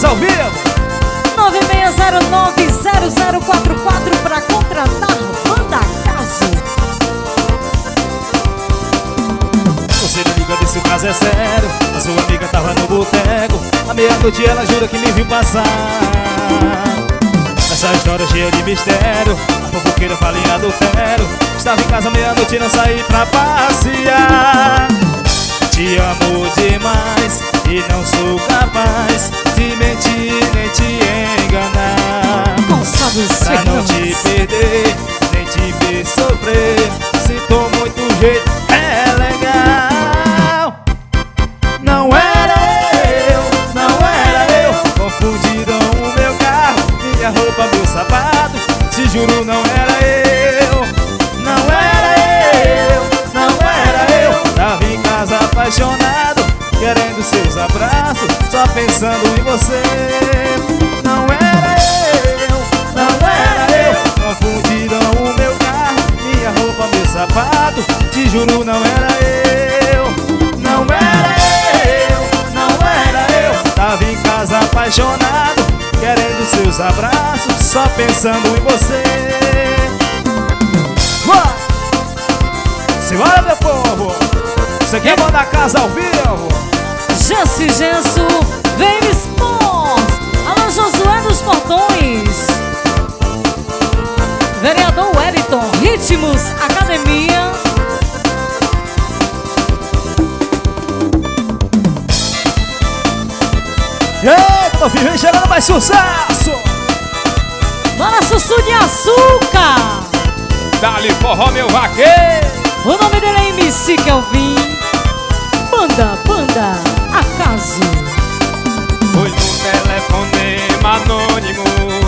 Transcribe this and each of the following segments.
ao vivo. 96090044 pra contratar Banda Caso. Você me liga desse o caso é sério. A sua amiga tava no boteco. À meia-noite ela jura que me viu passar. Essa história cheia de mistério. A fofoqueira fala em adultério. Estava em casa à meia-noite e não saí pra passear. Te amo demais e não sou capaz de mentir nem te enganar. Pra não te perder, nem te ver sofrer. Sinto muito jeito, é legal. Não era eu, confundiram o meu carro, minha roupa, meu sapato. Te juro, não era eu. Não era eu, tava em casa apaixonado, querendo seus abraços, só pensando em você. Não era eu, confundiram o meu carro, minha roupa, meu sapato. Te juro, não era eu. Não era eu, tava em casa apaixonado, querendo seus abraços, só pensando em você. Simbora, meu povo! Isso aqui é Banda Caso ao vivo. Genso, Vem Sports. Alô, Josué dos Portões. Vereador Wellington, Ritmos Academia. Eita, filho, vem chegando mais sucesso. Bora, Sussu de Açúcar. Dali forró, meu vaqueiro. O nome dele é MC Kelvin. Banda Acaso. Foi num telefonema anônimo,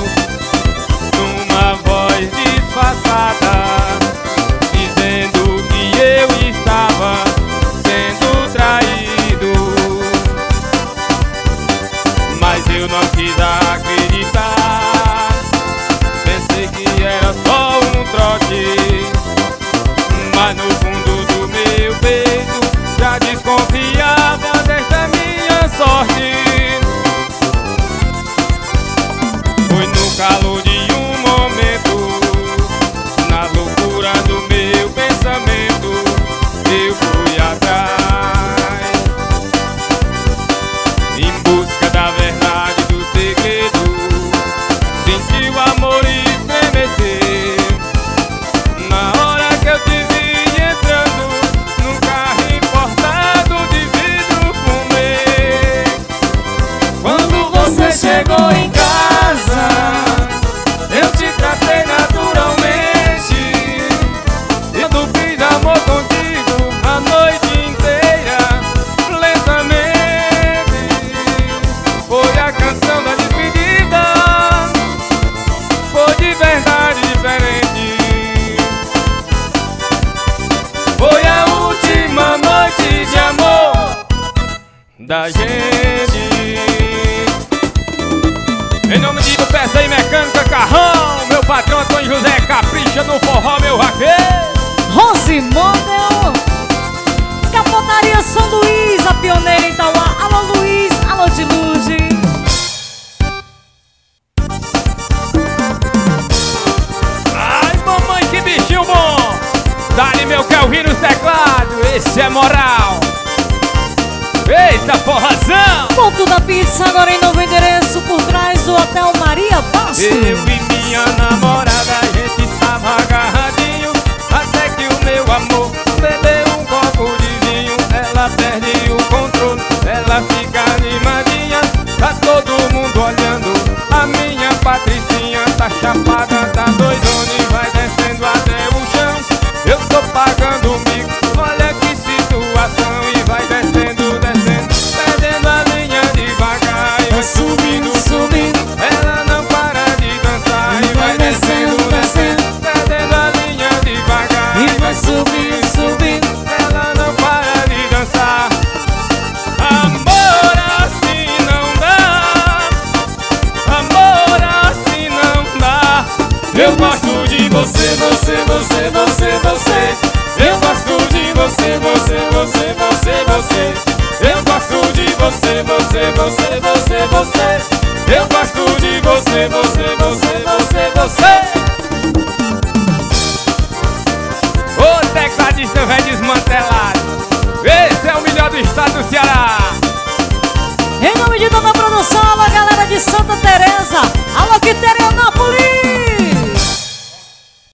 numa voz disfarçada, dizendo que eu estava sendo traído. Mas eu não quis acreditar, pensei que era só um trote. Mas no fundo do meu peito já desconfiava desta minha sorte. Foi no calor de um momento, na loucura do meu pensamento, eu fui atrás, em busca da verdade do segredo. Senti o amor estremecer na hora que eu te vi entrando num carro importado de vidro fumê. Quando você chegou em casa, eu te tratei naturalmente. Eu fiz amor contigo a noite inteira, lentamente. Foi a canção da despedida, foi de verdade diferente. Foi a última noite de amor da gente. Em nome de Peça aí Mecânica Carrão, meu patrão Antônio José, capricha no forró, meu vaqueiro. Rose Model. Capotaria São Luís, a pioneira em Tauá. Alô, Luiz, alô, de Lude. Ai, mamãe, que bichinho bom. Dá-lhe meu Kelvin no teclado, esse é moral. Eita, forrazão. Ponto da pizza, agora em novo endereço, por trás do Hotel Maria Bastos. Eu e minha namorada, a gente tava agarradinho, até que o meu amor bebeu um copo de vinho. Ela perde o controle, ela fica animadinha, tá todo mundo olhando. A minha Patricinha tá chapada, tá doidona e vai descendo até o chão. Eu tô pagando um bico, olha que situação. E vai descendo, perdendo a linha devagar. E vai subindo, ela não para de dançar. E vai descendo, perdendo a linha devagar. E vai subindo, ela não para de dançar. Amor assim não dá, amor assim não dá. Eu gosto de você. Eu gosto de você. Eu gosto de você. Eu gosto de você, você, você, você, você. Ô tecladista velho desmantelado, esse é o melhor do estado do Ceará. Em nome de toda a produção, alô galera de Santa Teresa, alô Quiterianópolis.